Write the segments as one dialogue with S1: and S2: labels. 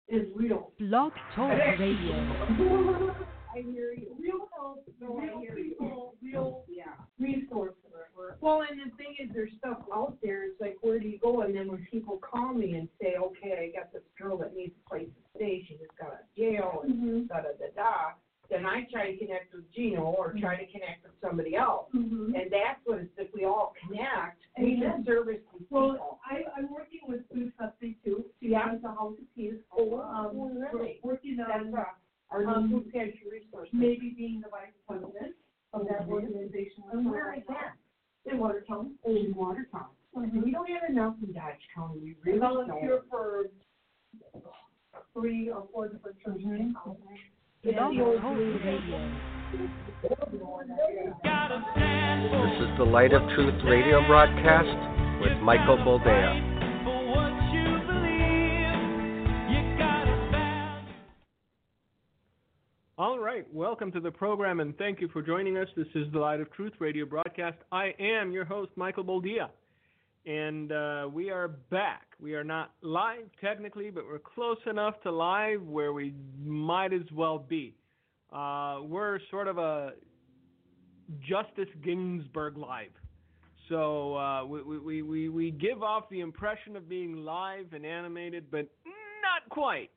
S1: is real.
S2: Blog Talk Radio.
S1: I hear you. Real help, real people, real resources. Well, and the thing is, there's stuff out there. It's like, where do you go? And then when people call me and say, okay, I got this girl that needs a place to stay. She just got out of jail and da-da-da-da. Then I try to connect with Gino or try to connect with somebody else. And that's what it's, if we all connect, we can service these people.
S3: Well, I'm working with Food Subsidy too. She has a house of peace.
S1: Really?
S3: We're working on
S1: our new food pantry resource.
S3: Maybe being the vice president of that organization.
S1: And where is that?
S3: In Watertown.
S1: In Watertown. We don't have enough in Dodge County. We really
S3: volunteer for 3 or 4 different churches.
S2: Blog Talk Radio.
S4: This is the Light of Truth radio broadcast with Michael Boldea.
S5: All right, welcome to the program, and thank you for joining us. This is the Light of Truth radio broadcast. I am your host, Michael Boldea, and we are back. We are not live technically, but we're close enough to live where we might as well be. We're sort of a Justice Ginsburg live. So we give off the impression of being live and animated, but not quite.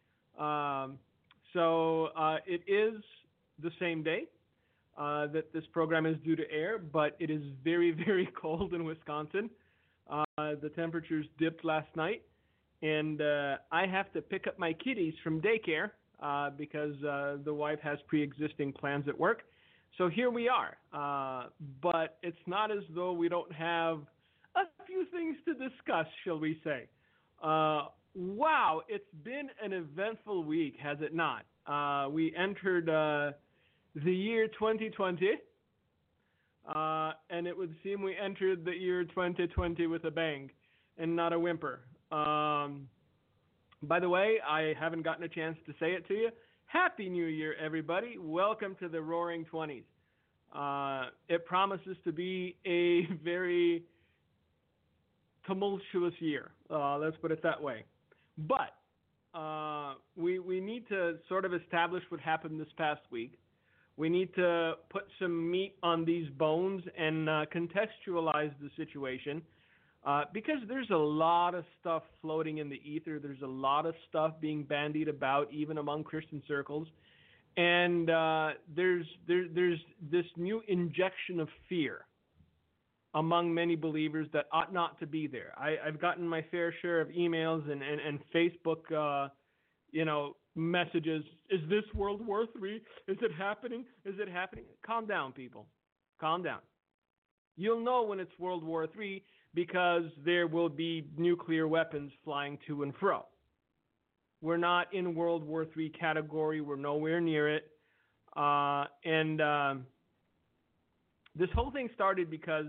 S5: So it is the same day that this program is due to air, but it is very, very cold in Wisconsin. The temperatures dipped last night, and I have to pick up my kitties from daycare because the wife has pre-existing plans at work. So here we are. But it's not as though we don't have a few things to discuss, shall we say. Wow, it's been an eventful week, has it not? We entered the year 2020, and it would seem we entered the year 2020 with a bang and not a whimper. By the way, I haven't gotten a chance to say it to you. Happy New Year, everybody. Welcome to the Roaring 20s. It promises to be a very tumultuous year. Let's put it that way. But we need to sort of establish what happened this past week. We need to put some meat on these bones and contextualize the situation because there's a lot of stuff floating in the ether. There's a lot of stuff being bandied about even among Christian circles. And there's this new injection of fear among many believers that ought not to be there. I've gotten my fair share of emails and Facebook, messages. Is this World War III? Is it happening? Is it happening? Calm down, people. Calm down. You'll know when it's World War III because there will be nuclear weapons flying to and fro. We're not in World War III category. We're nowhere near it. This whole thing started because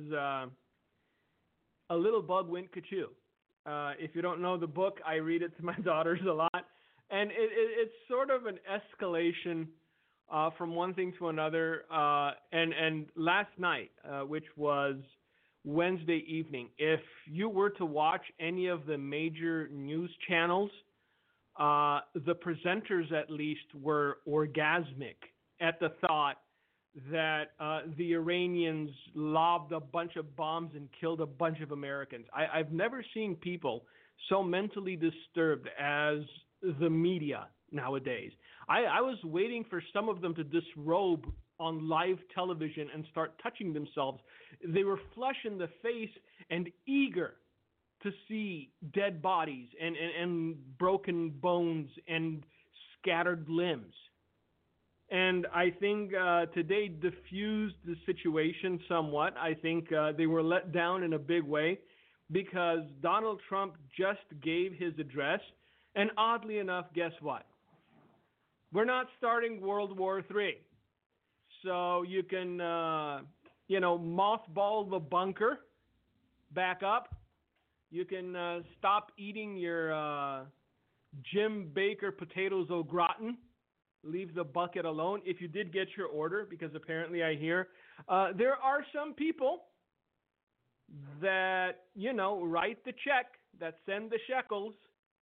S5: a little bug went cuckoo. If you don't know the book, I read it to my daughters a lot. And it's sort of an escalation from one thing to another. And last night, which was Wednesday evening, if you were to watch any of the major news channels, the presenters at least were orgasmic at the thought that the Iranians lobbed a bunch of bombs and killed a bunch of Americans. I've never seen people so mentally disturbed as the media nowadays. I was waiting for some of them to disrobe on live television and start touching themselves. They were flush in the face and eager to see dead bodies and broken bones and scattered limbs. And I think today diffused the situation somewhat. I think they were let down in a big way because Donald Trump just gave his address. And oddly enough, guess what? We're not starting World War III. So you can, mothball the bunker back up. You can stop eating your Jim Baker potatoes au gratin. Leave the bucket alone if you did get your order, because apparently I hear there are some people that, write the check, that send the shekels,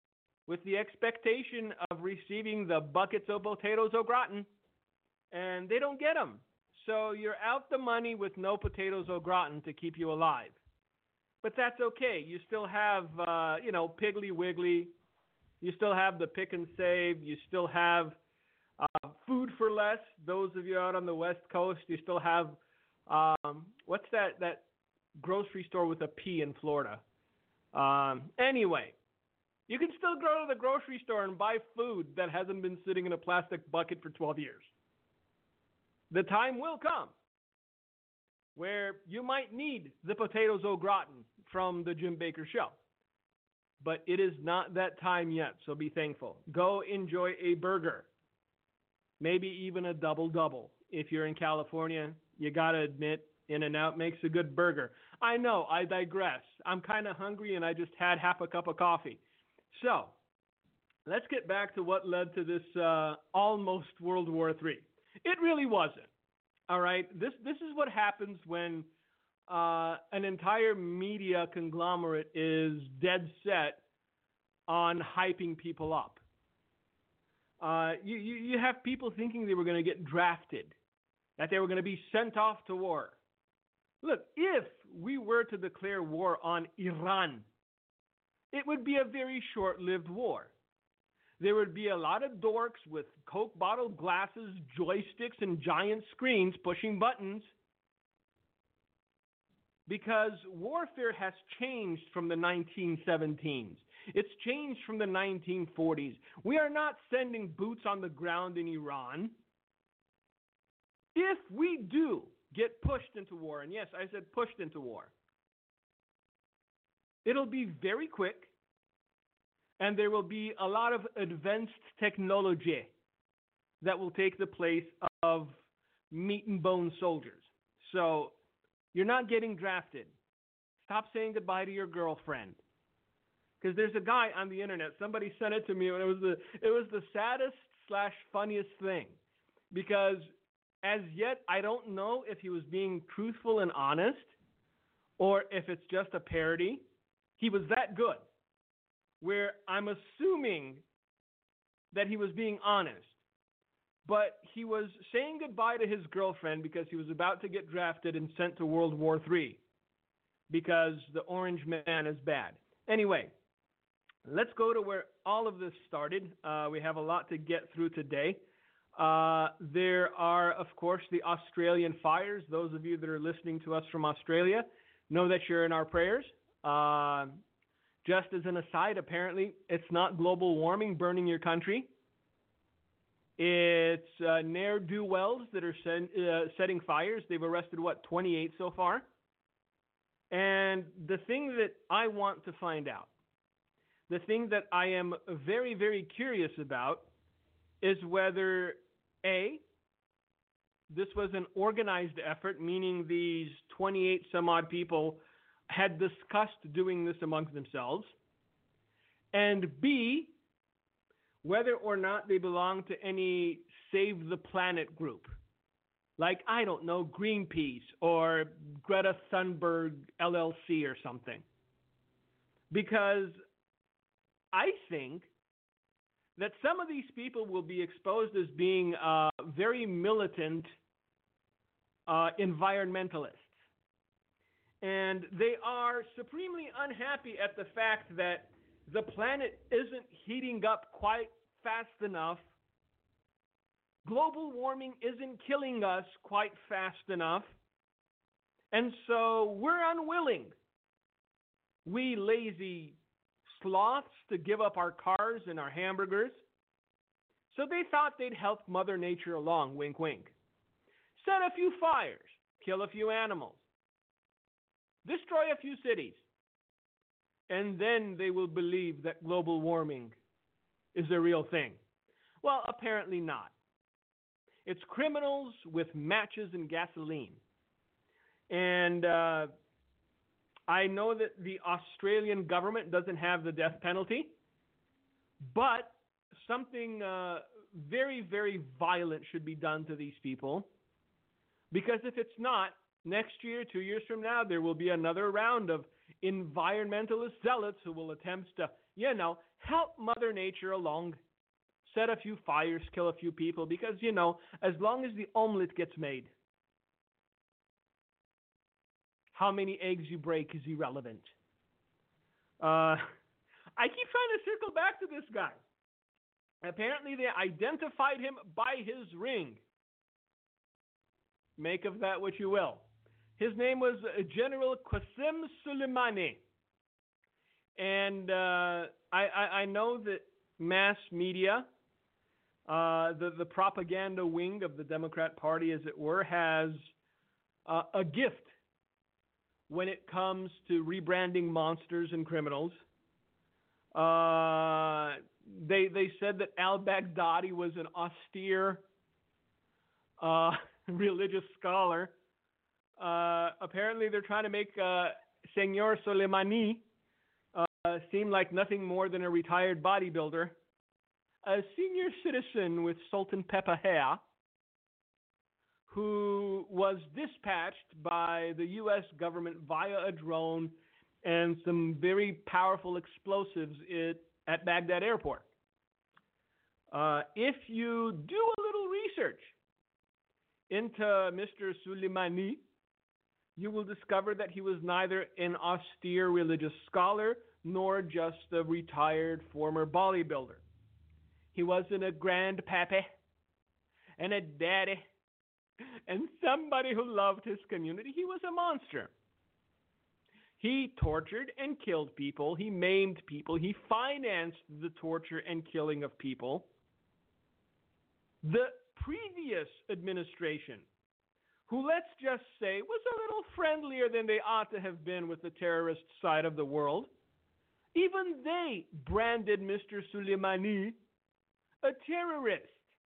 S5: with the expectation of receiving the buckets of potatoes au gratin, and they don't get them. So you're out the money with no potatoes au gratin to keep you alive. But that's okay. You still have, Piggly Wiggly. You still have the Pick and Save. You still have Food for Less. Those of you out on the West Coast, you still have, what's that grocery store with a P in Florida? Anyway, you can still go to the grocery store and buy food that hasn't been sitting in a plastic bucket for 12 years. The time will come where you might need the potatoes au gratin from the Jim Baker Show. But it is not that time yet, so be thankful. Go enjoy a burger, maybe even a double-double. If you're in California, you got to admit, In-N-Out makes a good burger. I know, I digress. I'm kind of hungry and I just had half a cup of coffee. So, let's get back to what led to this almost World War III. It really wasn't. All right? This is what happens when an entire media conglomerate is dead set on hyping people up. You have people thinking they were going to get drafted, that they were going to be sent off to war. Look, if we were to declare war on Iran, it would be a very short-lived war. There would be a lot of dorks with Coke bottle glasses, joysticks, and giant screens pushing buttons, because warfare has changed from the 1917s. It's changed from the 1940s. We are not sending boots on the ground in Iran. If we do get pushed into war, and yes, I said pushed into war, it'll be very quick, and there will be a lot of advanced technology that will take the place of meat and bone soldiers. So you're not getting drafted. Stop saying goodbye to your girlfriend. Because there's a guy on the internet, somebody sent it to me, and it was the saddest / funniest thing. Because as yet, I don't know if he was being truthful and honest, or if it's just a parody. He was that good, where I'm assuming that he was being honest. But he was saying goodbye to his girlfriend because he was about to get drafted and sent to World War III because the orange man is bad. Anyway, let's go to where all of this started. We have a lot to get through today. There are, of course, the Australian fires. Those of you that are listening to us from Australia know that you're in our prayers. Just as an aside, apparently, it's not global warming burning your country. It's ne'er-do-wells that are setting fires. They've arrested, 28 so far? And the thing that I want to find out, the thing that I am very, very curious about, is whether, A, this was an organized effort, meaning these 28 some odd people had discussed doing this amongst themselves, and B, whether or not they belong to any Save the Planet group, like, I don't know, Greenpeace or Greta Thunberg LLC or something. Because I think that some of these people will be exposed as being very militant environmentalists. And they are supremely unhappy at the fact that the planet isn't heating up quite fast enough. Global warming isn't killing us quite fast enough. And so we're unwilling, we lazy sloths, to give up our cars and our hamburgers. So they thought they'd help Mother Nature along, wink, wink. Set a few fires, kill a few animals, destroy a few cities, and then they will believe that global warming is a real thing. Well, apparently not. It's criminals with matches and gasoline. And I know that the Australian government doesn't have the death penalty, but something very, very violent should be done to these people. Because if it's not, next year, 2 years from now, there will be another round of environmentalist zealots who will attempt to, help Mother Nature along, set a few fires, kill a few people, because, as long as the omelet gets made, how many eggs you break is irrelevant. I keep trying to circle back to this guy. Apparently, they identified him by his ring. Make of that what you will. His name was General Qasem Soleimani. And I know that mass media, the propaganda wing of the Democrat Party, as it were, has a gift when it comes to rebranding monsters and criminals. They said that al-Baghdadi was an austere religious scholar. Apparently, they're trying to make Senor Soleimani seem like nothing more than a retired bodybuilder, a senior citizen with salt and pepper hair, who was dispatched by the U.S. government via a drone and some very powerful explosives at Baghdad airport. If you do a little research into Mr. Soleimani, you will discover that he was neither an austere religious scholar nor just a retired former bodybuilder. He wasn't a grandpappy and a daddy and somebody who loved his community. He was a monster. He tortured and killed people. He maimed people. He financed the torture and killing of people. The previous administration, who, let's just say, was a little friendlier than they ought to have been with the terrorist side of the world, even they branded Mr. Soleimani a terrorist.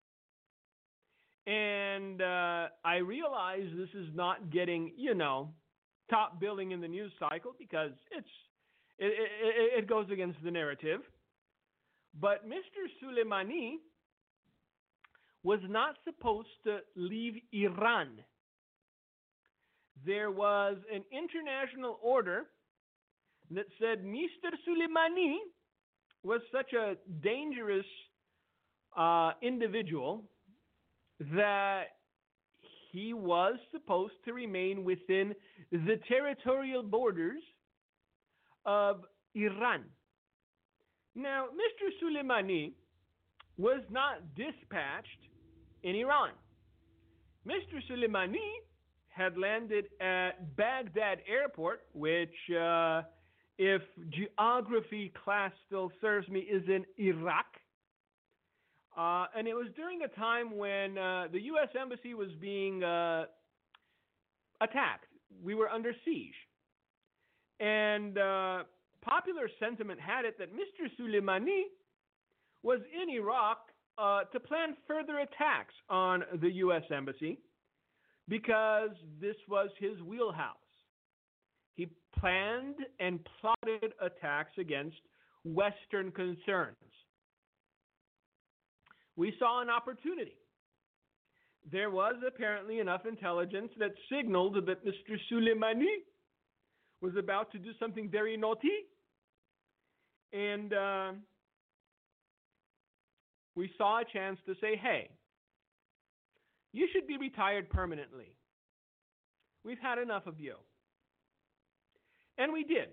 S5: And I realize this is not getting, top billing in the news cycle because it goes against the narrative. But Mr. Soleimani was not supposed to leave Iran. There was an international order that said Mr. Soleimani was such a dangerous individual that he was supposed to remain within the territorial borders of Iran. Now, Mr. Soleimani was not dispatched in Iran. Mr. Soleimani had landed at Baghdad airport, which, if geography class still serves me, is in Iraq. And it was during a time when the U.S. Embassy was being attacked. We were under siege. And popular sentiment had it that Mr. Soleimani was in Iraq to plan further attacks on the U.S. Embassy because this was his wheelhouse. He planned and plotted attacks against Western concerns. We saw an opportunity. There was apparently enough intelligence that signaled that Mr. Soleimani was about to do something very naughty. And we saw a chance to say, hey, you should be retired permanently. We've had enough of you. And we did.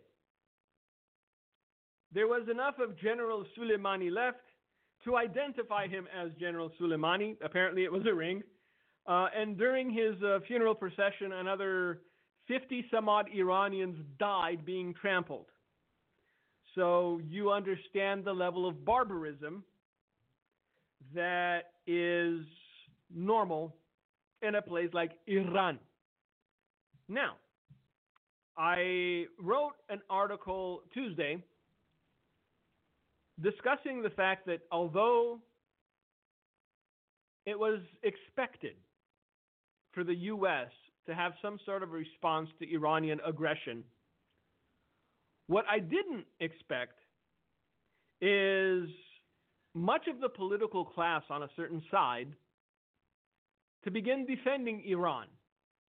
S5: There was enough of General Soleimani left to identify him as General Soleimani. Apparently it was a ring. And during his funeral procession, another 50-some-odd Iranians died being trampled. So you understand the level of barbarism that is normal in a place like Iran. Now, I wrote an article Tuesday discussing the fact that although it was expected for the U.S. to have some sort of response to Iranian aggression, what I didn't expect is much of the political class on a certain side to begin defending Iran.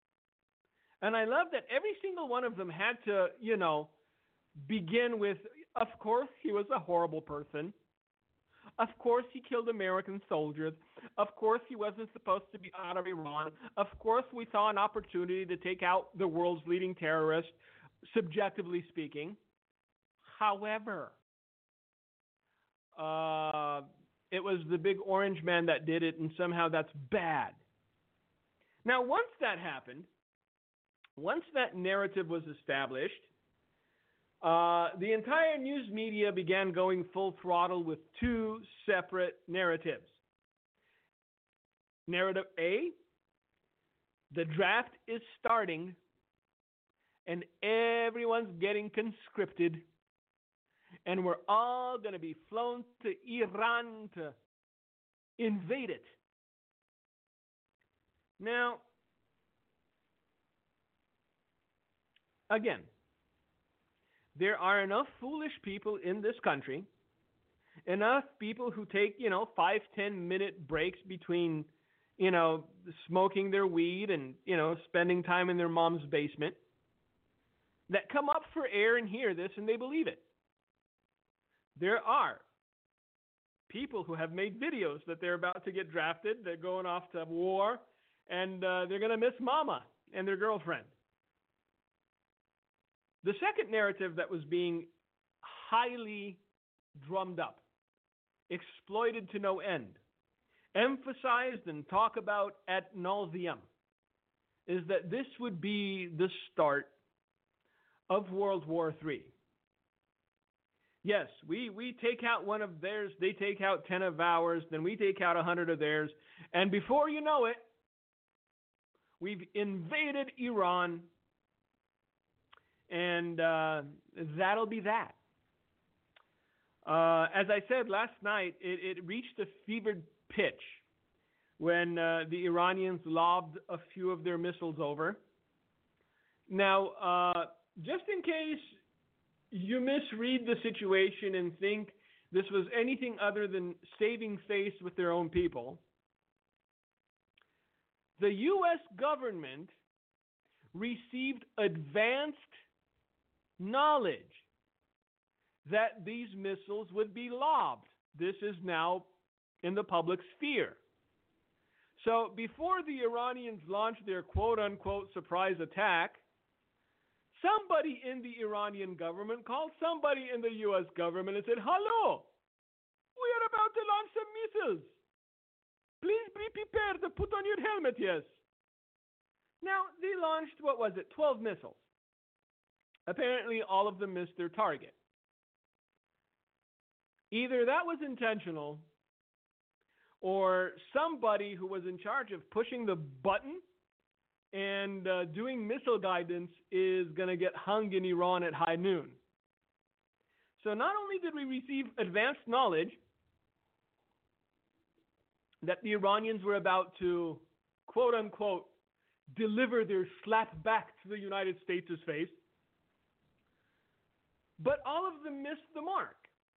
S5: And I love that every single one of them had to, begin with, Of course, he was a horrible person. Of course, he killed American soldiers. Of course, he wasn't supposed to be out of Iran. Of course, we saw an opportunity to take out the world's leading terrorist, subjectively speaking. However, it was the big orange man that did it, and somehow that's bad. Now, once that happened, once that narrative was established, the entire news media began going full throttle with two separate narratives. Narrative A, the draft is starting and everyone's getting conscripted and we're all going to be flown to Iran to invade it. Now, again, there are enough foolish people in this country, enough people who take, 5-10 minute breaks between, smoking their weed and, spending time in their mom's basement, that come up for air and hear this and they believe it. There are people who have made videos that they're about to get drafted, they're going off to war, and they're going to miss mama and their girlfriend. The second narrative that was being highly drummed up, exploited to no end, emphasized and talked about ad nauseum, is that this would be the start of World War III. Yes, we take out one of theirs, they take out 10 of ours, then we take out 100 of theirs, and before you know it, we've invaded Iran. And that'll be that. As I said last night, it reached a fevered pitch when the Iranians lobbed a few of their missiles over. Now, just in case you misread the situation and think this was anything other than saving face with their own people, the U.S. government received advanced knowledge that these missiles would be lobbed. This is now in the public sphere. So before the Iranians launched their quote-unquote surprise attack, somebody in the Iranian government called somebody in the U.S. government and said, "Hello, we are about to launch some missiles. Please be prepared to put on your helmet, yes." Now, they launched, 12 missiles. Apparently, all of them missed their target. Either that was intentional, or somebody who was in charge of pushing the button and doing missile guidance is going to get hung in Iran at high noon. So not only did we receive advanced knowledge that the Iranians were about to, quote-unquote, deliver their slap back to the United States' face, but all of them missed the mark.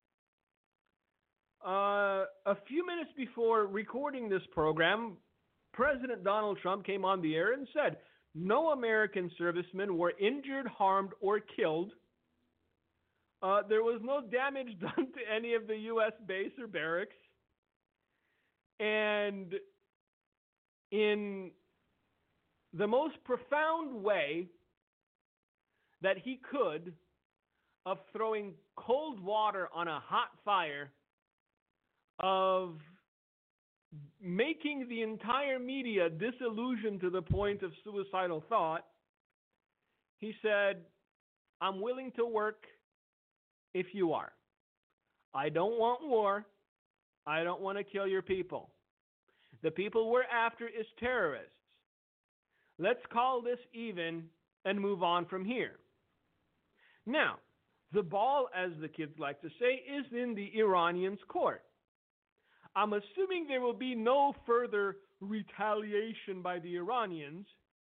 S5: A few minutes before recording this program, President Donald Trump came on the air and said no American servicemen were injured, harmed, or killed. There was no damage done to any of the U.S. base or barracks. And in the most profound way that he could, of throwing cold water on a hot fire, of making the entire media disillusioned to the point of suicidal thought, he said, "I'm willing to work if you are. I don't want war. I don't want to kill your people. The people we're after is terrorists. Let's call this even and move on from here." Now, the ball, as the kids like to say, is in the Iranians' court. I'm assuming there will be no further retaliation by the Iranians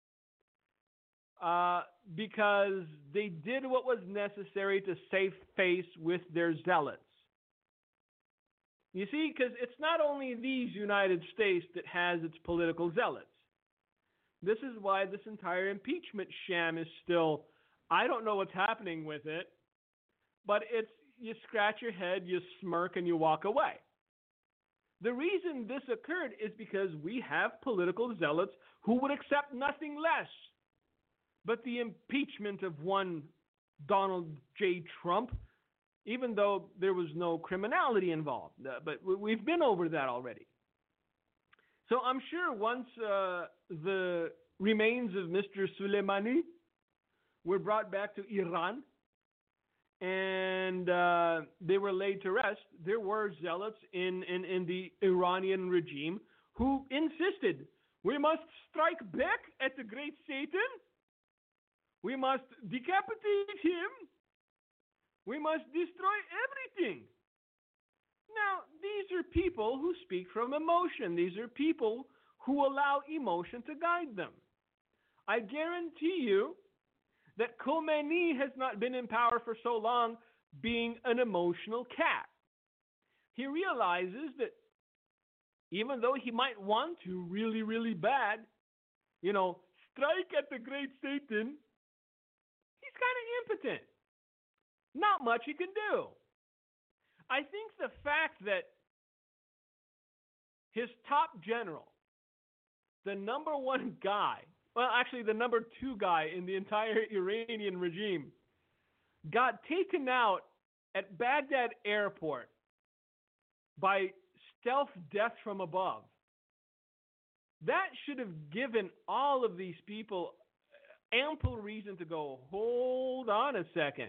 S5: because they did what was necessary to save face with their zealots. You see, because it's not only these United States that has its political zealots. This is why this entire impeachment sham is still, I don't know what's happening with it, but it's, you scratch your head, you smirk, and you walk away. The reason this occurred is because we have political zealots who would accept nothing less but the impeachment of one Donald J. Trump, even though there was no criminality involved. But we've been over that already. So I'm sure once the remains of Mr. Soleimani were brought back to Iran and they were laid to rest, there were zealots in the Iranian regime who insisted, we must strike back at the great Satan. We must decapitate him. We must destroy everything. Now, these are people who speak from emotion. These are people who allow emotion to guide them. I guarantee you that Khomeini has not been in power for so long being an emotional cat. He realizes that even though he might want to really, really bad, strike at the great Satan, he's kind of impotent. Not much he can do. I think the fact that his top general, the number one guy, well, actually the number two guy in the entire Iranian regime, got taken out at Baghdad airport by stealth death from above. That should have given all of these people ample reason to go, hold on a second.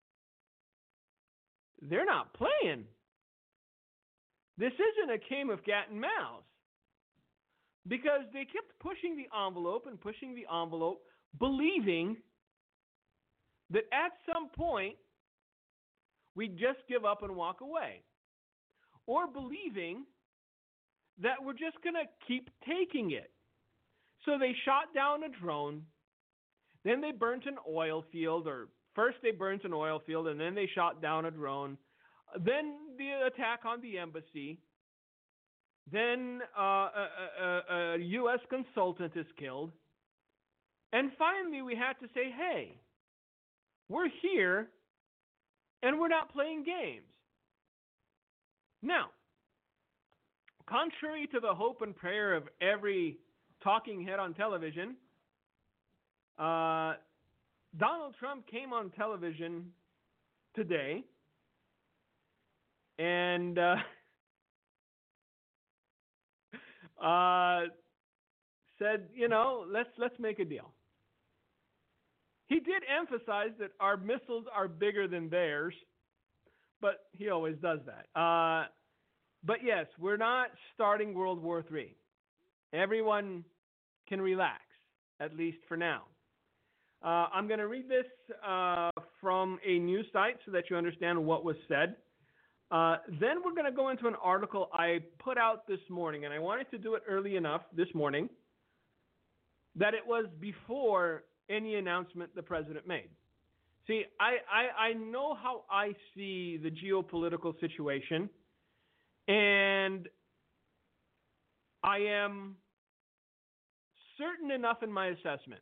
S5: They're not playing. This isn't a game of cat and mouse. Because they kept pushing the envelope and pushing the envelope, believing that at some point we'd just give up and walk away. Or believing that we're just going to keep taking it. So they shot down a drone, then they burnt an oil field, or first they burnt an oil field and then they shot down a drone, then the attack on the embassy, then a U.S. consultant is killed, and finally we had to say, hey, we're here and we're not playing games. Now, contrary to the hope and prayer of every talking head on television, Donald Trump came on television today and said, let's make a deal. He did emphasize that our missiles are bigger than theirs, but he always does that. But yes, we're not starting World War III. Everyone can relax, at least for now. I'm going to read this from a news site so that you understand what was said. Then we're going to go into an article I put out this morning, and I wanted to do it early enough this morning that it was before any announcement the president made. See, I know how I see the geopolitical situation, and I am certain enough in my assessment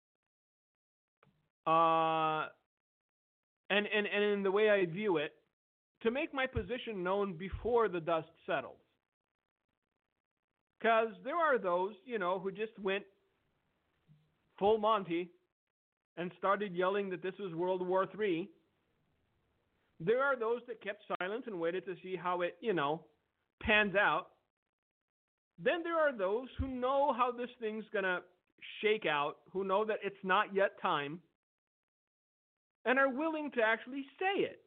S5: and in the way I view it, to make my position known before the dust settles. Because there are those, who just went full Monty and started yelling that this was World War III. There are those that kept silent and waited to see how it, pans out. Then there are those who know how this thing's going to shake out, who know that it's not yet time, and are willing to actually say it.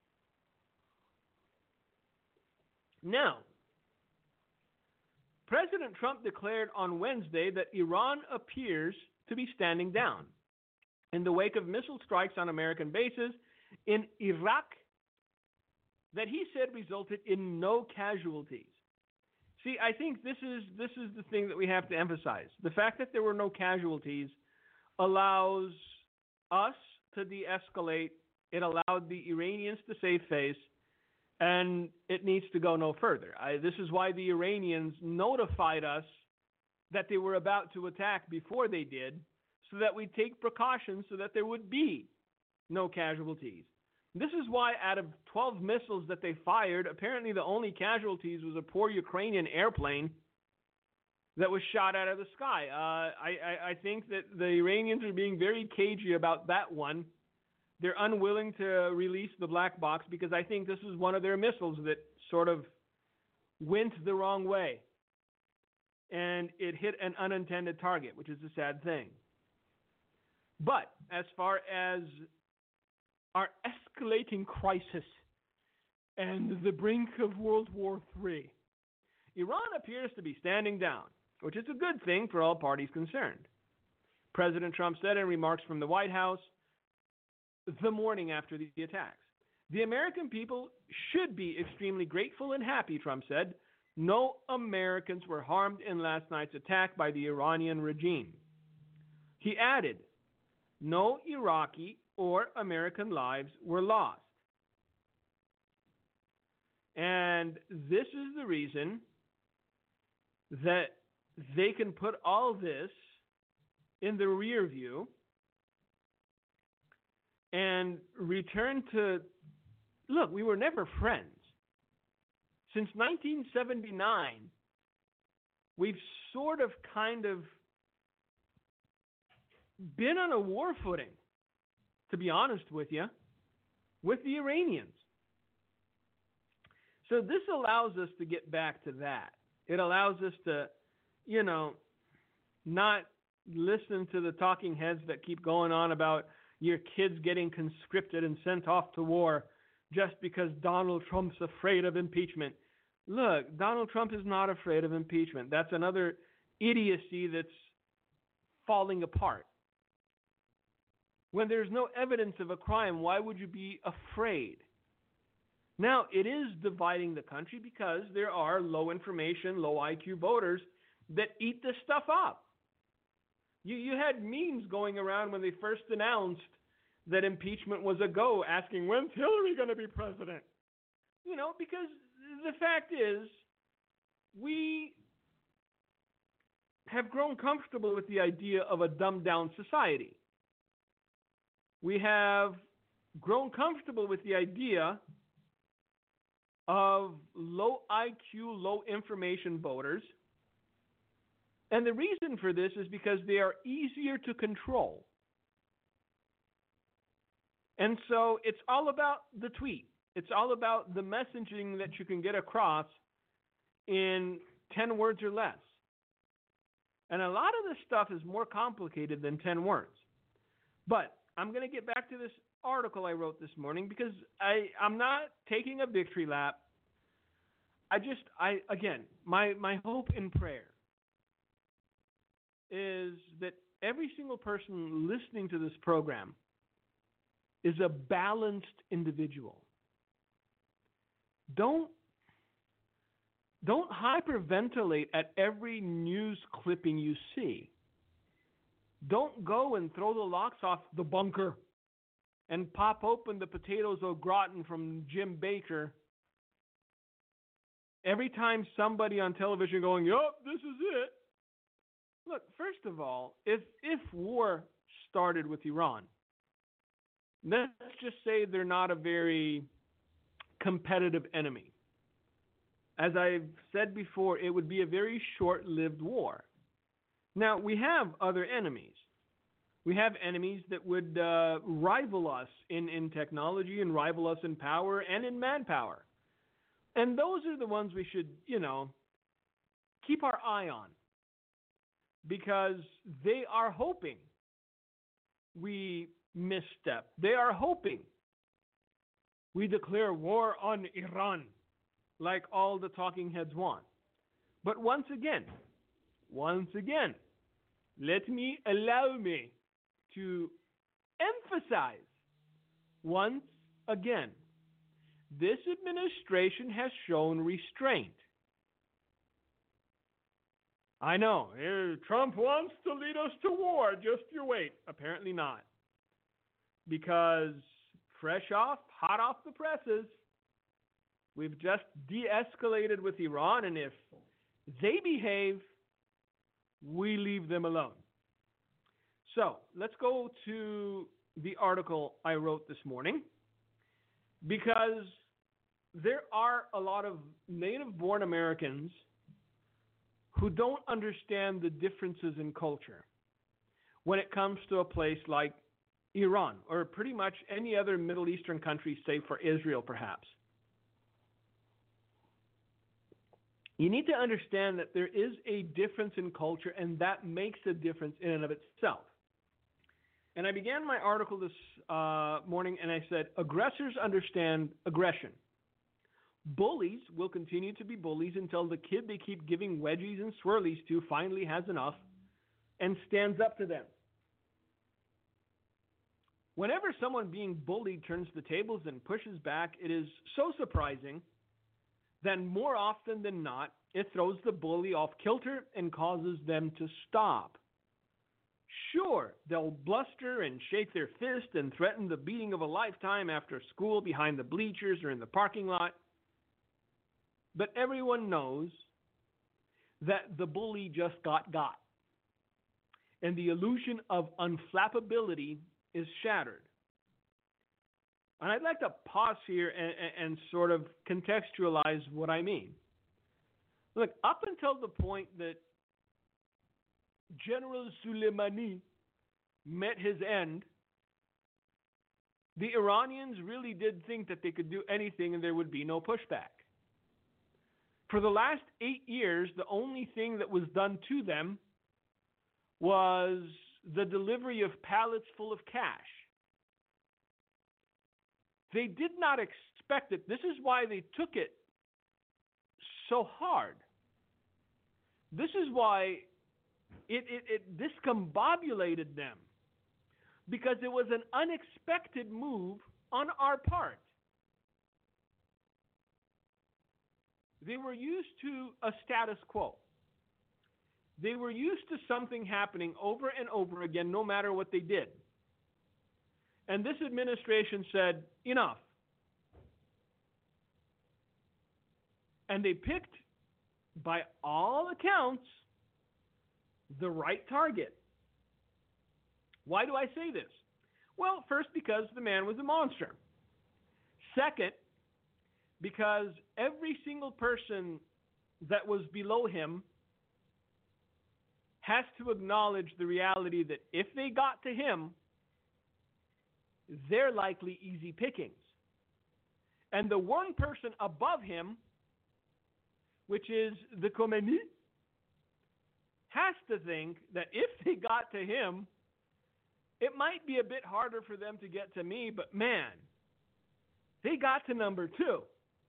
S5: Now, President Trump declared on Wednesday that Iran appears to be standing down in the wake of missile strikes on American bases in Iraq that he said resulted in no casualties. See, I think this is the thing that we have to emphasize. The fact that there were no casualties allows us to de-escalate. It allowed the Iranians to save face, and it needs to go no further. This is why the Iranians notified us that they were about to attack before they did, so that we take precautions so that there would be no casualties. This is why out of 12 missiles that they fired, apparently the only casualties was a poor Ukrainian airplane that was shot out of the sky. I think that the Iranians are being very cagey about that one. They're unwilling to release the black box because I think this is one of their missiles that sort of went the wrong way. And it hit an unintended target, which is a sad thing. But as far as our escalating crisis and the brink of World War III, Iran appears to be standing down, which is a good thing for all parties concerned. President Trump said in remarks from the White House the morning after the attacks, "The American people should be extremely grateful and happy," Trump said. "No Americans were harmed in last night's attack by the Iranian regime." He added, "No Iraqi or American lives were lost." And this is the reason that they can put all this in the rear view and return to, look, we were never friends. Since 1979, we've sort of kind of been on a war footing, to be honest with you, with the Iranians. So this allows us to get back to that. It allows us to, not listen to the talking heads that keep going on about your kids getting conscripted and sent off to war just because Donald Trump's afraid of impeachment. Look, Donald Trump is not afraid of impeachment. That's another idiocy that's falling apart. When there's no evidence of a crime, why would you be afraid? Now, it is dividing the country because there are low information, low IQ voters that eat this stuff up. You had memes going around when they first announced that impeachment was a go, asking, when's Hillary going to be president? Because the fact is, we have grown comfortable with the idea of a dumbed-down society. We have grown comfortable with the idea of low IQ, low information voters. And the reason for this is because they are easier to control. And so it's all about the tweet. It's all about the messaging that you can get across in 10 words or less. And a lot of this stuff is more complicated than 10 words. But I'm going to get back to this article I wrote this morning because I'm not taking a victory lap. Again, my hope and prayer is that every single person listening to this program is a balanced individual. Don't hyperventilate at every news clipping you see. Don't go and throw the locks off the bunker and pop open the potatoes au gratin from Jim Baker every time somebody on television going, yup, this is it. Look, first of all, if war started with Iran, let's just say they're not a very competitive enemy. As I've said before, it would be a very short-lived war. Now, we have other enemies. We have enemies that would rival us in technology and rival us in power and in manpower. And those are the ones we should, keep our eye on, because they are hoping we misstep. They are hoping we declare war on Iran like all the talking heads want. But once again, allow me to emphasize once again, this administration has shown restraint. I know, Trump wants to lead us to war, just you wait. Apparently not. Because hot off the presses, we've just de-escalated with Iran, and if they behave, we leave them alone. So let's go to the article I wrote this morning. because there are a lot of native-born Americans who don't understand the differences in culture when it comes to a place like Iran or pretty much any other Middle Eastern country, save for Israel, perhaps. You need to understand that there is a difference in culture, and that makes a difference in and of itself. And I began my article this morning, and I said, aggressors understand aggression. Bullies will continue to be bullies until the kid they keep giving wedgies and swirlies to finally has enough and stands up to them. Whenever someone being bullied turns the tables and pushes back, it is so surprising that more often than not, it throws the bully off kilter and causes them to stop. Sure, they'll bluster and shake their fist and threaten the beating of a lifetime after school behind the bleachers or in the parking lot. But everyone knows that the bully just got. And the illusion of unflappability is shattered. And I'd like to pause here and sort of contextualize what I mean. Look, up until the point that General Soleimani met his end, the Iranians really did think that they could do anything and there would be no pushback. For the last 8 years, the only thing that was done to them was the delivery of pallets full of cash. They did not expect it. This is why they took it so hard. This is why it discombobulated them, because it was an unexpected move on our part. They were used to a status quo. They were used to something happening over and over again, no matter what they did. And this administration said, enough. And they picked, by all accounts, the right target. Why do I say this? Well, first, because the man was a monster. Second, because every single person that was below him has to acknowledge the reality that if they got to him, they're likely easy pickings. And the one person above him, which is the Khomeini, has to think that if they got to him, it might be a bit harder for them to get to me, but man, they got to number 2.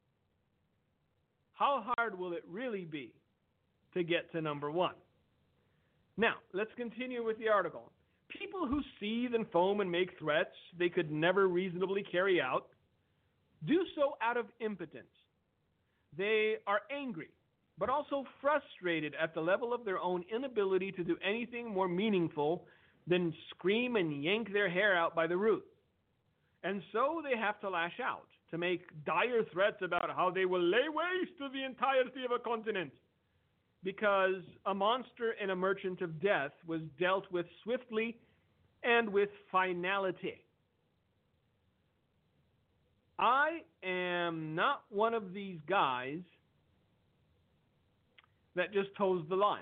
S5: How hard will it really be to get to number 1? Now, let's continue with the article. People who seethe and foam and make threats they could never reasonably carry out do so out of impotence. They are angry, but also frustrated at the level of their own inability to do anything more meaningful than scream and yank their hair out by the root. And so they have to lash out, to make dire threats about how they will lay waste to the entirety of a continent, because a monster and a merchant of death was dealt with swiftly and with finality. I am not one of these guys that just toes the line.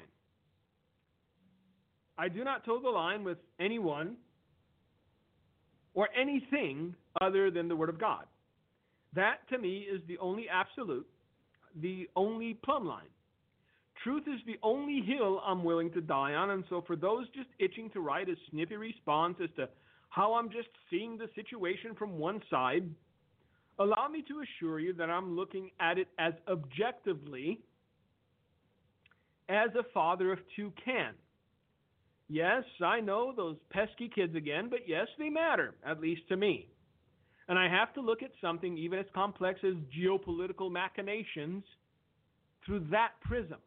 S5: I do not toe the line with anyone or anything other than the Word of God. That, to me, is the only absolute, the only plumb line. Truth is the only hill I'm willing to die on, and so for those just itching to write a snippy response as to how I'm just seeing the situation from one side, allow me to assure you that I'm looking at it as objectively as a father of 2 can. Yes, I know those pesky kids again, but yes, they matter, at least to me. And I have to look at something even as complex as geopolitical machinations through that prism.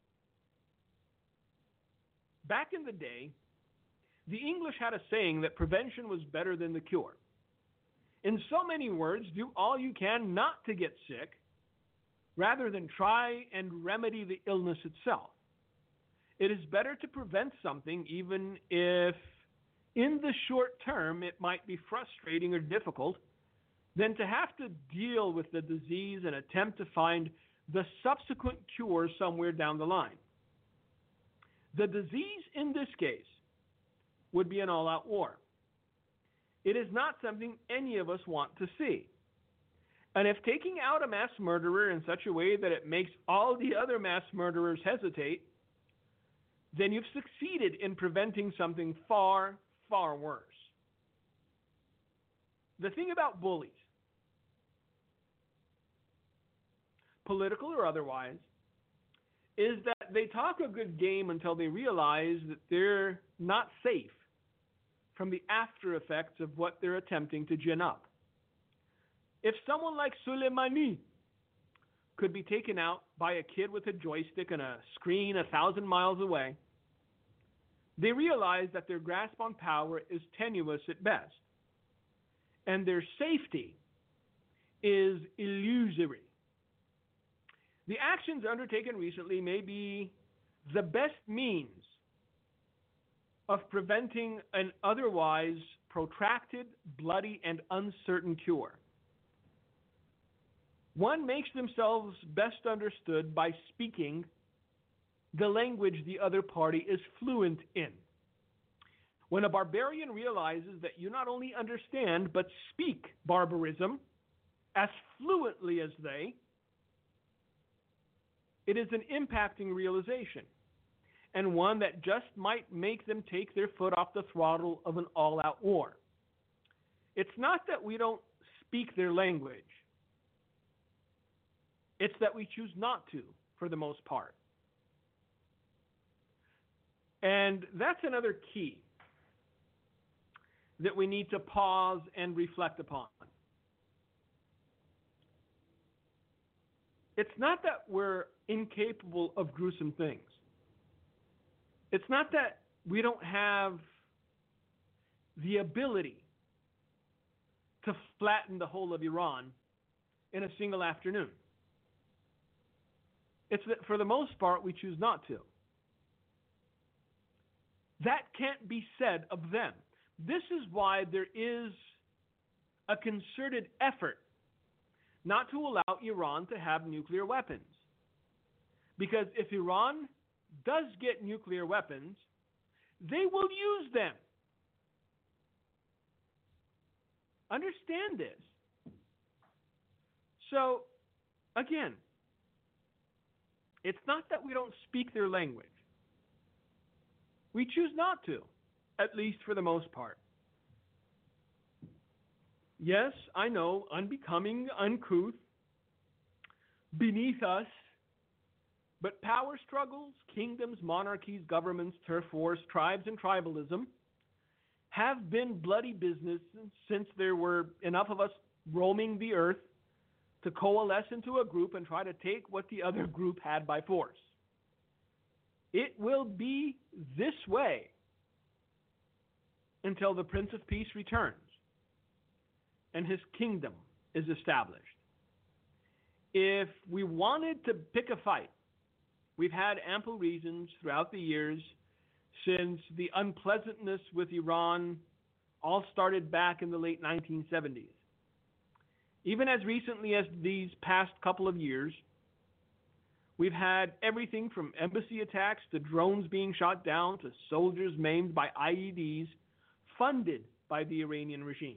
S5: Back in the day, the English had a saying that prevention was better than the cure. In so many words, do all you can not to get sick, rather than try and remedy the illness itself. It is better to prevent something, even if in the short term it might be frustrating or difficult, than to have to deal with the disease and attempt to find the subsequent cure somewhere down the line. The disease in this case would be an all-out war. It is not something any of us want to see. And if taking out a mass murderer in such a way that it makes all the other mass murderers hesitate, then you've succeeded in preventing something far, far worse. The thing about bullies, political or otherwise, is that they talk a good game until they realize that they're not safe from the after effects of what they're attempting to gin up. If someone like Soleimani could be taken out by a kid with a joystick and a screen 1,000 miles away, they realize that their grasp on power is tenuous at best, and their safety is illusory. The actions undertaken recently may be the best means of preventing an otherwise protracted, bloody, and uncertain cure. One makes themselves best understood by speaking the language the other party is fluent in. When a barbarian realizes that you not only understand but speak barbarism as fluently as they, it is an impacting realization, and one that just might make them take their foot off the throttle of an all-out war. It's not that we don't speak their language. It's that we choose not to, for the most part. And that's another key that we need to pause and reflect upon. It's not that we're incapable of gruesome things. It's not that we don't have the ability to flatten the whole of Iran in a single afternoon. It's that for the most part we choose not to. That can't be said of them. This is why there is a concerted effort not to allow Iran to have nuclear weapons. Because if Iran does get nuclear weapons, they will use them. Understand this. So, again, it's not that we don't speak their language. We choose not to, at least for the most part. Yes, I know, unbecoming, uncouth, beneath us, but power struggles, kingdoms, monarchies, governments, turf wars, tribes, and tribalism have been bloody business since there were enough of us roaming the earth to coalesce into a group and try to take what the other group had by force. It will be this way until the Prince of Peace returns and his kingdom is established. If we wanted to pick a fight, we've had ample reasons throughout the years since the unpleasantness with Iran all started back in the late 1970s. Even as recently as these past couple of years, we've had everything from embassy attacks to drones being shot down to soldiers maimed by IEDs funded by the Iranian regime.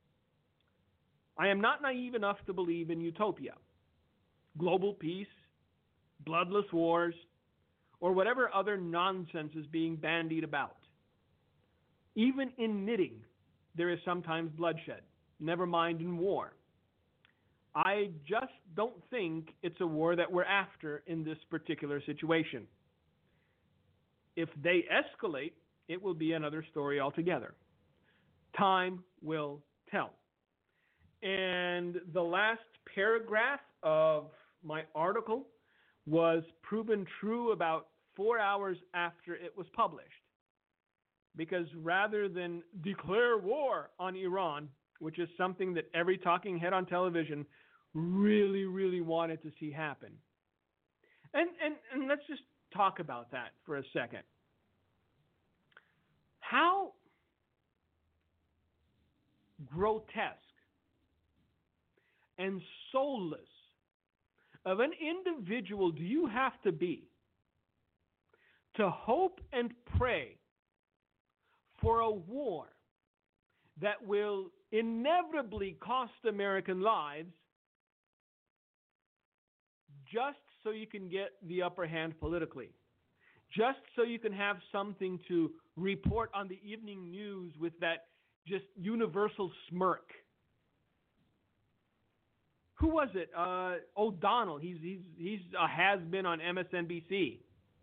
S5: I am not naive enough to believe in utopia, global peace, bloodless wars, or whatever other nonsense is being bandied about. Even in knitting, there is sometimes bloodshed, never mind in war. I just don't think it's a war that we're after in this particular situation. If they escalate, it will be another story altogether. Time will tell. And the last paragraph of my article was proven true about 4 hours after it was published. Because rather than declare war on Iran, which is something that every talking head on television really, really wanted to see happen. And let's just talk about that for a second. How grotesque and soulless of an individual do you have to be to hope and pray for a war that will inevitably cost American lives just so you can get the upper hand politically, just so you can have something to report on the evening news with that just universal smirk? Who was it? O'Donnell. He's a has-been on MSNBC.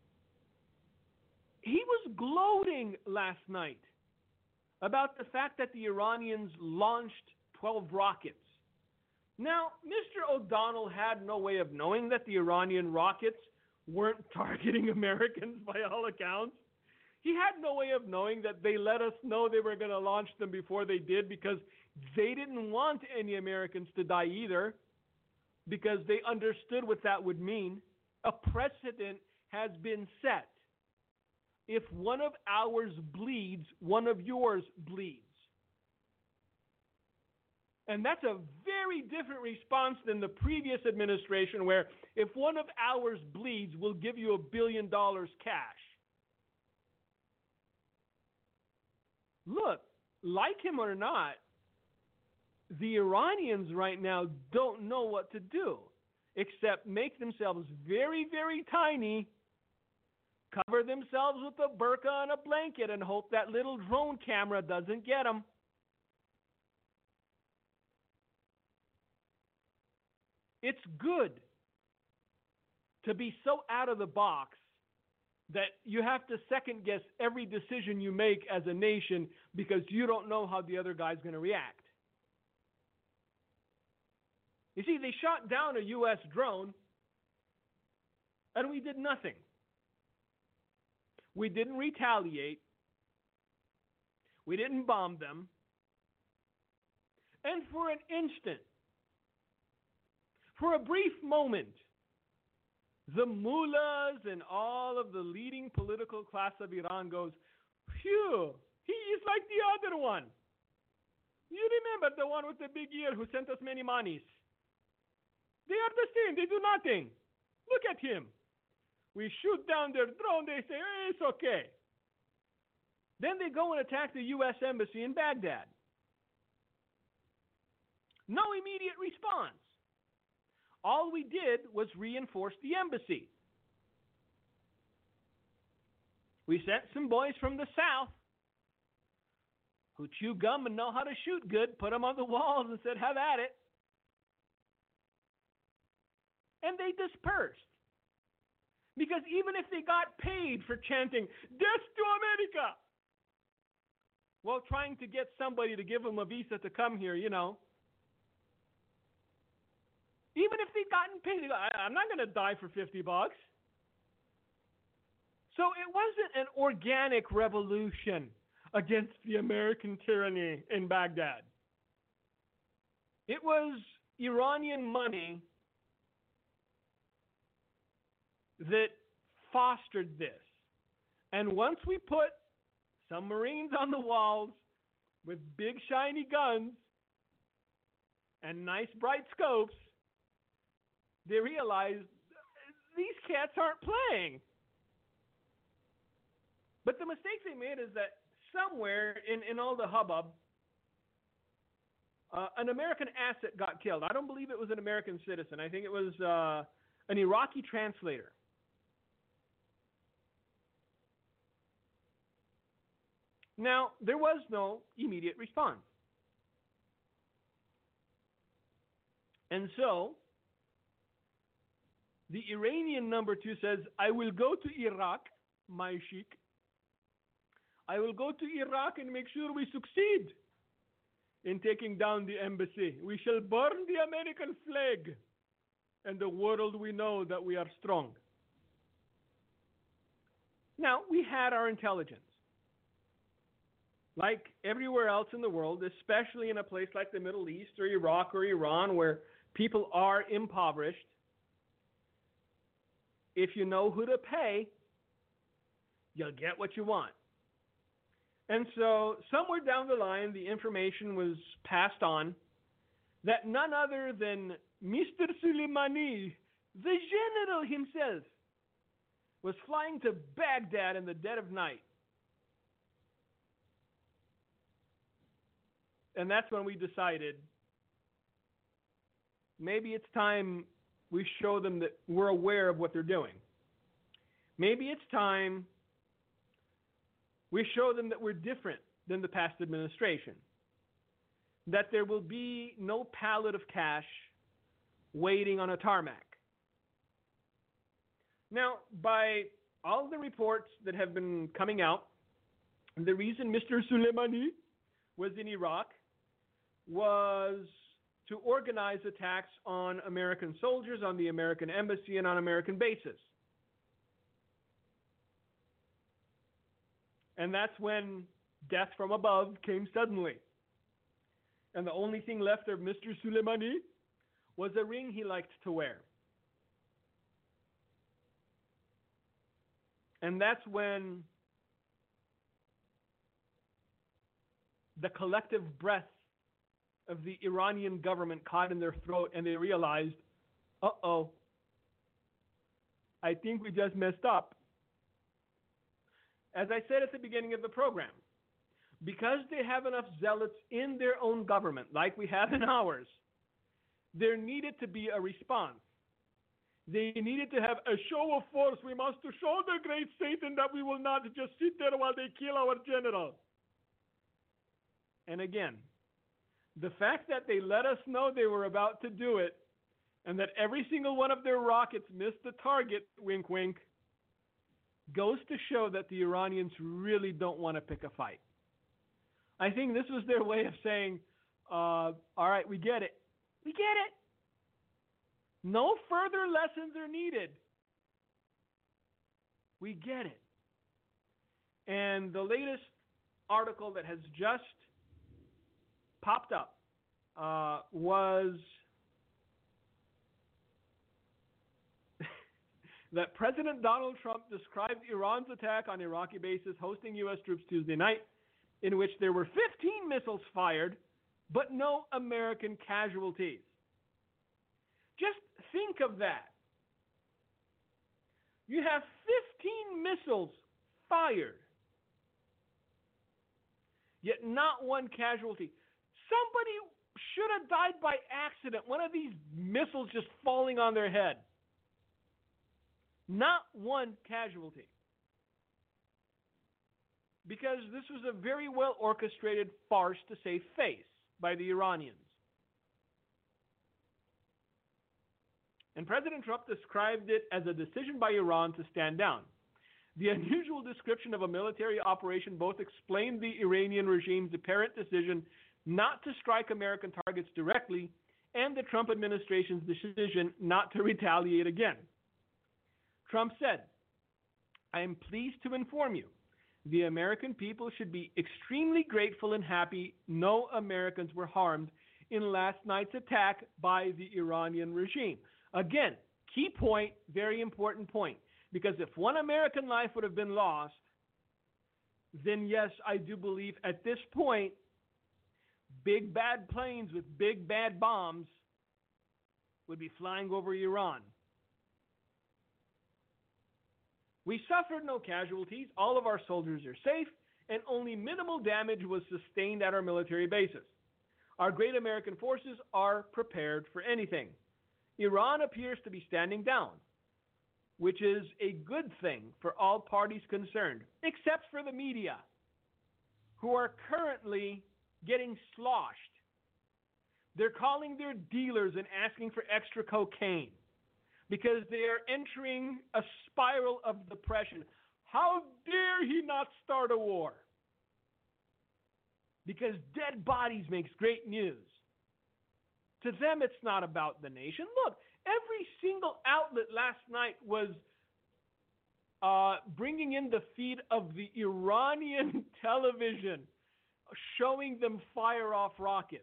S5: He was gloating last night about the fact that the Iranians launched 12 rockets. Now, Mr. O'Donnell had no way of knowing that the Iranian rockets weren't targeting Americans by all accounts. He had no way of knowing that they let us know they were going to launch them before they did because they didn't want any Americans to die either, because they understood what that would mean. A precedent has been set. If one of ours bleeds, one of yours bleeds. And that's a very different response than the previous administration, where if one of ours bleeds, we'll give you $1 billion cash. Look, like him or not, the Iranians right now don't know what to do except make themselves very, very tiny, cover themselves with a burqa and a blanket, and hope that little drone camera doesn't get them. It's good to be so out of the box that you have to second guess every decision you make as a nation because you don't know how the other guy's going to react. You see, they shot down a U.S. drone and we did nothing. We didn't retaliate. We didn't bomb them. And for an instant, for a brief moment, the mullahs and all of the leading political class of Iran goes, phew, he is like the other one. You remember the one with the big ear who sent us many monies? They are the same. They do nothing. Look at him. We shoot down their drone. They say, it's okay. Then they go and attack the U.S. Embassy in Baghdad. No immediate response. All we did was reinforce the embassy. We sent some boys from the south who chew gum and know how to shoot good, put them on the walls and said, have at it. And they dispersed. Because even if they got paid for chanting, "Death to America," while trying to get somebody to give them a visa to come here, you know, even if they'd gotten paid, I'm not going to die for $50. So it wasn't an organic revolution against the American tyranny in Baghdad. It was Iranian money that fostered this. And once we put some Marines on the walls with big shiny guns and nice bright scopes, they realized these cats aren't playing. But the mistake they made is that somewhere in all the hubbub, an American asset got killed. I don't believe it was an American citizen. I think it was an Iraqi translator. Now, there was no immediate response. And so, the Iranian number 2 says, I will go to Iraq, my sheikh. I will go to Iraq and make sure we succeed in taking down the embassy. We shall burn the American flag, and the world will know that we are strong. Now, we had our intelligence. Like everywhere else in the world, especially in a place like the Middle East or Iraq or Iran, where people are impoverished, if you know who to pay, you'll get what you want. And so somewhere down the line, the information was passed on that none other than Mr. Soleimani, the general himself, was flying to Baghdad in the dead of night. And that's when we decided maybe it's time we show them that we're aware of what they're doing. Maybe it's time we show them that we're different than the past administration. That there will be no pallet of cash waiting on a tarmac. Now, by all the reports that have been coming out, the reason Mr. Soleimani was in Iraq was to organize attacks on American soldiers, on the American embassy, and on American bases. And that's when death from above came suddenly. And the only thing left of Mr. Soleimani was a ring he liked to wear. And that's when the collective breath of the Iranian government caught in their throat and they realized, uh-oh, I think we just messed up. As I said at the beginning of the program, because they have enough zealots in their own government, like we have in ours, there needed to be a response. They needed to have a show of force. We must show the great Satan that we will not just sit there while they kill our general. And again, the fact that they let us know they were about to do it and that every single one of their rockets missed the target, wink, wink, goes to show that the Iranians really don't want to pick a fight. I think this was their way of saying, all right, we get it. We get it. No further lessons are needed. We get it. And the latest article that has just popped up was that President Donald Trump described Iran's attack on Iraqi bases hosting U.S. troops Tuesday night, in which there were 15 missiles fired, but no American casualties. Just think of that. You have 15 missiles fired, yet not one casualty. Somebody should have died by accident, one of these missiles just falling on their head. Not one casualty. Because this was a very well orchestrated farce to save face by the Iranians. And President Trump described it as a decision by Iran to stand down. The unusual description of a military operation both explained the Iranian regime's apparent decision not to strike American targets directly and the Trump administration's decision not to retaliate again. Trump said, "I am pleased to inform you, the American people should be extremely grateful and happy no Americans were harmed in last night's attack by the Iranian regime." Again, key point, very important point. Because if one American life would have been lost, then yes, I do believe at this point, big bad planes with big bad bombs would be flying over Iran. We suffered no casualties, all of our soldiers are safe, and only minimal damage was sustained at our military bases. Our great American forces are prepared for anything. Iran appears to be standing down, which is a good thing for all parties concerned, except for the media, who are currently getting sloshed. They're calling their dealers and asking for extra cocaine because they are entering a spiral of depression. How dare he not start a war? Because dead bodies makes great news. To them, it's not about the nation. Look, every single outlet last night was bringing in the feed of the Iranian television, showing them fire off rockets.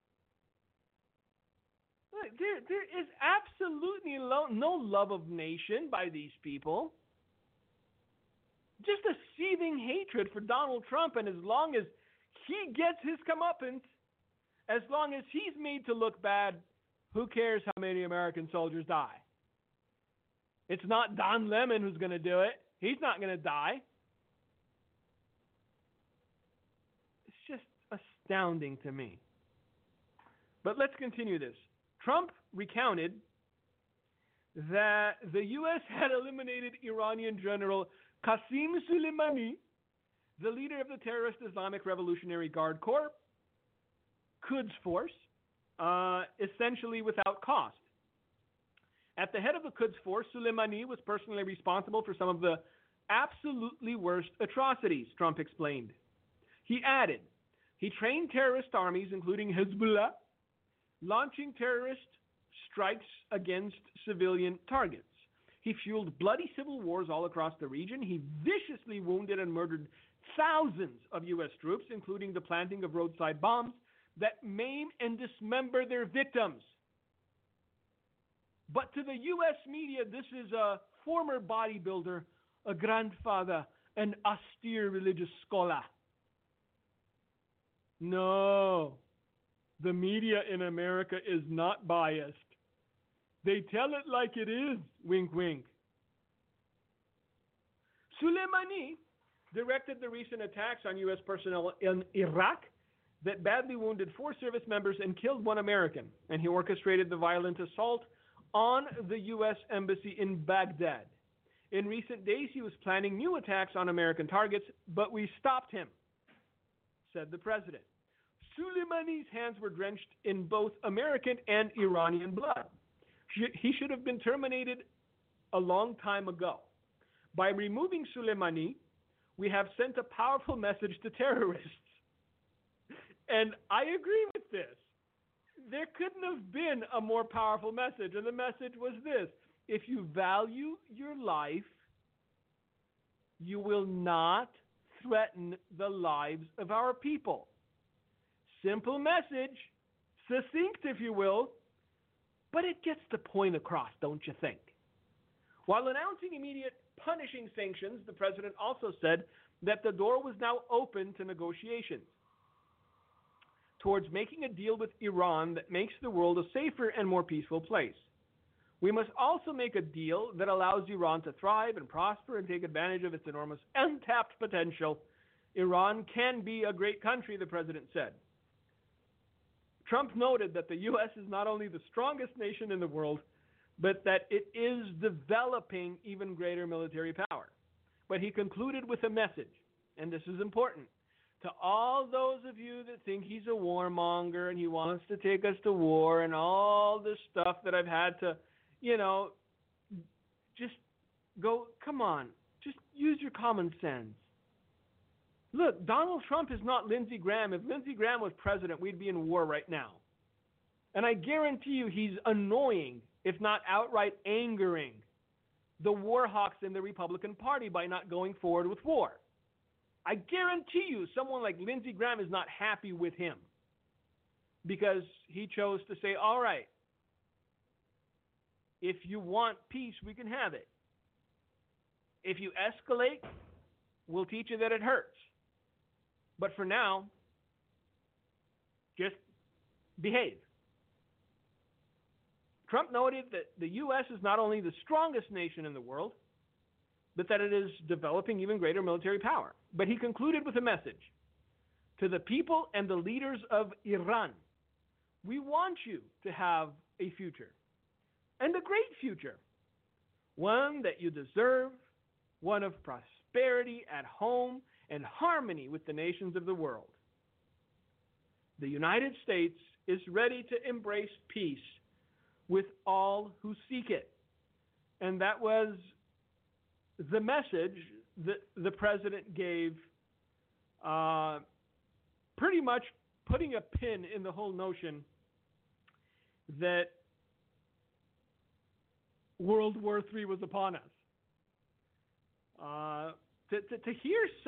S5: There is absolutely no love of nation by these people. Just a seething hatred for Donald Trump, and as long as he gets his comeuppance, As long as he's made to look bad, who cares how many American soldiers die? It's not Don Lemon who's going to do it. He's not going to die. It's just astounding to me. But let's continue this. Trump recounted that the U.S. had eliminated Iranian General Qasem Soleimani, the leader of the terrorist Islamic Revolutionary Guard Corps, Quds Force, essentially without cost. At the head of the Quds Force, Soleimani was personally responsible for some of the absolutely worst atrocities, Trump explained. He added, he trained terrorist armies, including Hezbollah, launching terrorist strikes against civilian targets. He fueled bloody civil wars all across the region. He viciously wounded and murdered thousands of U.S. troops, including the planting of roadside bombs that maim and dismember their victims. But to the U.S. media, this is a former bodybuilder, a grandfather, an austere religious scholar. No, the media in America is not biased. They tell it like it is, wink, wink. Soleimani directed the recent attacks on U.S. personnel in Iraq that badly wounded 4 service members and killed 1 American, and he orchestrated the violent assault on the U.S. Embassy in Baghdad. In recent days, he was planning new attacks on American targets, but we stopped him, said the president. Soleimani's hands were drenched in both American and Iranian blood. He should have been terminated a long time ago. By removing Soleimani, we have sent a powerful message to terrorists. And I agree with this. There couldn't have been a more powerful message, and the message was this: if you value your life, you will not threaten the lives of our people. Simple message, succinct if you will, but it gets the point across, don't you think? While announcing immediate punishing sanctions, the president also said that the door was now open to negotiations towards making a deal with Iran that makes the world a safer and more peaceful place. We must also make a deal that allows Iran to thrive and prosper and take advantage of its enormous untapped potential. Iran can be a great country, the president said. Trump noted that the U.S. is not only the strongest nation in the world, but that it is developing even greater military power. But he concluded with a message, and this is important. To all those of you that think he's a warmonger and he wants to take us to war and all this stuff that I've had to, just go, come on, just use your common sense. Look, Donald Trump is not Lindsey Graham. If Lindsey Graham was president, we'd be in war right now. And I guarantee you he's annoying, if not outright angering, the war hawks in the Republican Party by not going forward with war. I guarantee you someone like Lindsey Graham is not happy with him because he chose to say, all right, if you want peace, we can have it. If you escalate, we'll teach you that it hurts. But for now, just behave. Trump noted that the U.S. is not only the strongest nation in the world, but that it is developing even greater military power. But he concluded with a message to the people and the leaders of Iran. We want you to have a future, and a great future, one that you deserve, one of prosperity at home and harmony with the nations of the world. The United States is ready to embrace peace with all who seek it. And that was the message that the president gave, pretty much putting a pin in the whole notion that World War III was upon us. To hear